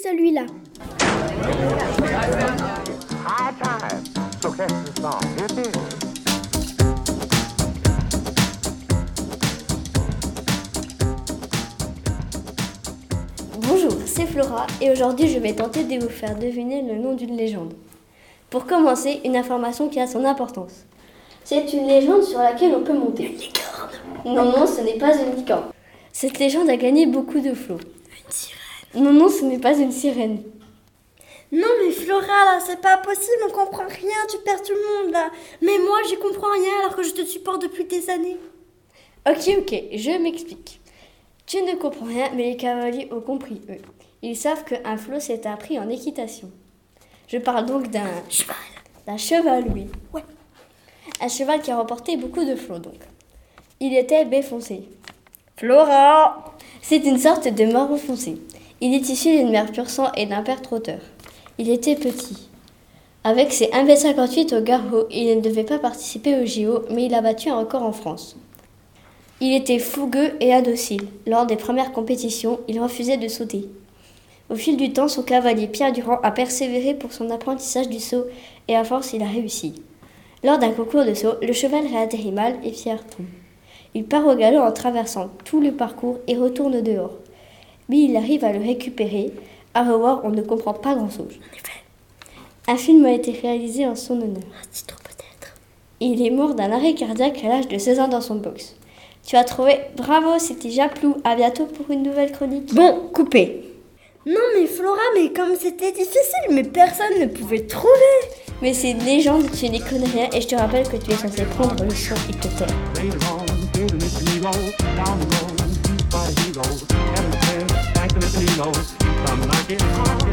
celui-là. Bonjour, c'est Flora et aujourd'hui je vais tenter de vous faire deviner le nom d'une légende. Pour commencer, une information qui a son importance. C'est une légende sur laquelle on peut monter. Une licorne. Non, ce n'est pas une licorne. Cette légende a gagné beaucoup de flots. Une sirène. Non, ce n'est pas une sirène. Non mais Flora, là, c'est pas possible, on comprend rien, tu perds tout le monde là. Mais moi, j'y comprends rien alors que je te supporte depuis des années. Ok, je m'explique. Tu ne comprends rien, mais les cavaliers ont compris, eux. Ils savent qu'un flot s'est appris en équitation. Je parle donc d'un cheval. D'un cheval, oui. Ouais. Un cheval qui a remporté beaucoup de flots, donc. Il était baie foncé. Flora! C'est une sorte de marron foncé. Il est issu d'une mère pur sang et d'un père trotteur. Il était petit. Avec ses 1,58 m au garrot, il ne devait pas participer au JO, mais il a battu un record en France. Il était fougueux et indocile. Lors des premières compétitions, il refusait de sauter. Au fil du temps, son cavalier Pierre Durand a persévéré pour son apprentissage du saut et à force, il a réussi. Lors d'un concours de saut, le cheval réatterrit mal et Pierre tombe. Il part au galop en traversant tout le parcours et retourne dehors. Mais il arrive à le récupérer. À revoir, on ne comprend pas grand-chose. En effet. Un film a été réalisé en son honneur. Un titre peut-être. Il est mort d'un arrêt cardiaque à l'âge de 16 ans dans son box. Tu as trouvé. Bravo, c'était Japlou. À bientôt pour une nouvelle chronique. Bon, coupé. Non mais Flora, mais comme c'était difficile, mais personne ne pouvait trouver. Mais c'est une légende, tu n'y connais rien et je te rappelle que tu es censé prendre le son et te taire. Later on, building this hero, down the road, beat by the hero, having a friend, back in the casino, come like it hard.